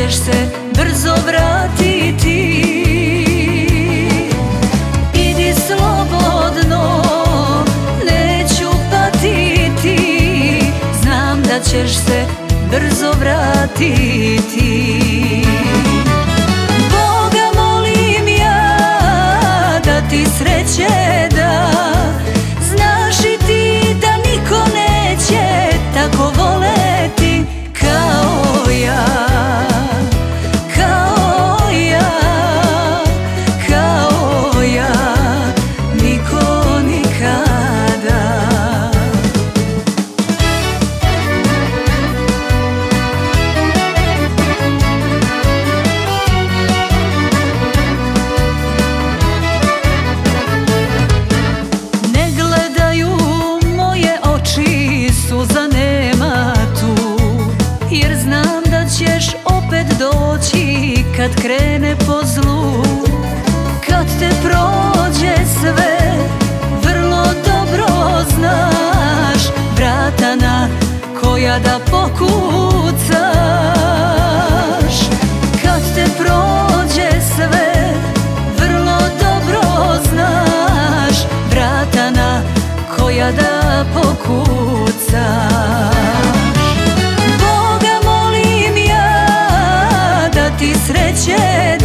ćeš se brzo vratiti. Idi slobodno, neću patiti, znam da ćeš se brzo vratiti. Boga molim ja da ti sreće da, znaš i ti da niko neće tako voleti kao ja, kao ja, kao ja, niko nikada. Ne gledaju moje oči, suza nema tu, jer znam da ćeš opet doći kad krene po zlu. Kad te prođe sve, vrlo dobro znaš vrata na koja da pokucaš. Kad te prođe sve, vrlo dobro znaš vrata na koja da pokucaš. Boga molim ja da ti sreće